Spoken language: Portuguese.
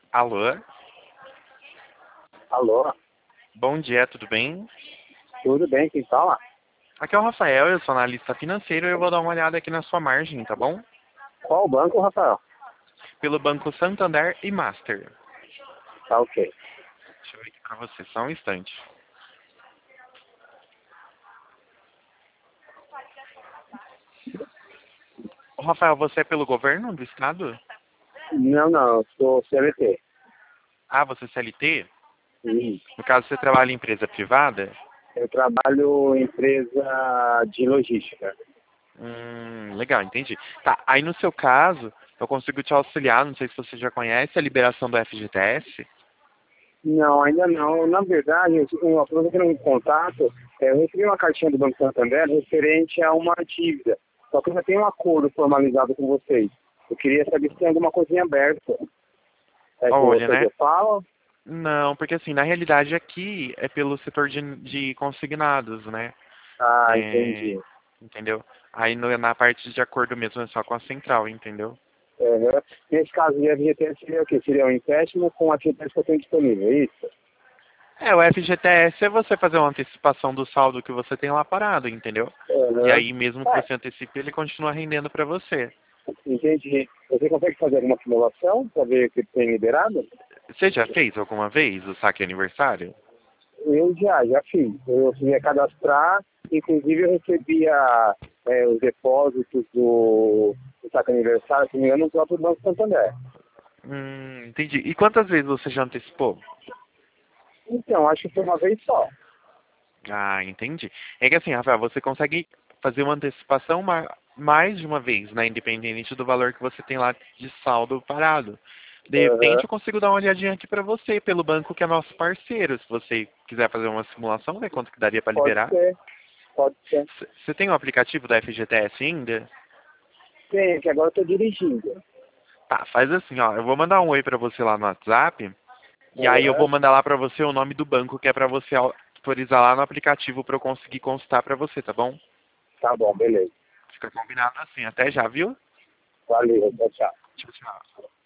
Alô? Alô, Bom dia, tudo bem? tudo bem? Quem fala? Aqui é o Rafael, eu sou analista financeiro e eu vou dar uma olhada aqui na sua margem, tá bom? Qual banco, Rafael? Pelo Banco Santander e Master. Tá ok. Deixa eu ver aqui pra você, só um instante. Ô, Rafael, você é pelo governo do estado? Não, eu sou CLT. Ah, você é CLT? Sim. No caso, você trabalha em empresa privada? Eu trabalho em empresa de logística. Legal, entendi. Tá, aí no seu caso, eu consigo te auxiliar, não sei se você já conhece a liberação do FGTS. Não, ainda não. Na verdade, uma coisa que não em contato, eu recebi uma cartinha do Banco Santander referente a uma dívida. Só que eu já tenho um acordo formalizado com vocês. Eu queria saber se tem alguma coisinha aberta. É com Olha, vocês né? eu falo? Não, porque assim, na realidade aqui é pelo setor de consignados, né? Ah, É, entendi. entendeu? Aí na parte de acordo mesmo é só com a central, entendeu? Uhum. Nesse caso, o FGTS seria o quê? Seria um empréstimo com atividades que eu tenho disponível, é isso? É, o FGTS é você fazer uma antecipação do saldo que você tem lá parado, entendeu? E Uhum. aí mesmo que É, você antecipe, ele continua rendendo para você. entendi. Você consegue fazer alguma simulação para ver o que tem liberado? Você já fez alguma vez o saque aniversário? Eu já fiz. Eu ia cadastrar, inclusive eu recebia os depósitos do saco aniversário, se não me engano, no próprio Banco Santander. Entendi. E quantas vezes você já antecipou? Então, acho que foi uma vez só. Ah, entendi. É que assim, Rafael, você consegue fazer uma antecipação mais de uma vez, né? Independente do valor que você tem lá de saldo parado. De Uhum. repente eu consigo dar uma olhadinha aqui pra você, pelo banco que é nosso parceiro. Se você quiser fazer uma simulação, ver quanto que daria pra Pode liberar. ser, pode ser. Você tem o aplicativo da FGTS ainda? Tem, que agora eu estou dirigindo. Tá, faz assim, ó. Eu vou mandar um oi pra você lá no WhatsApp. E aí eu vou Uhum. mandar lá pra você o nome do banco, que é pra você autorizar lá no aplicativo pra eu conseguir consultar pra você, tá bom? Tá bom, beleza. Fica combinado assim. Até já, viu? Valeu, tchau, tchau. Tchau, tchau.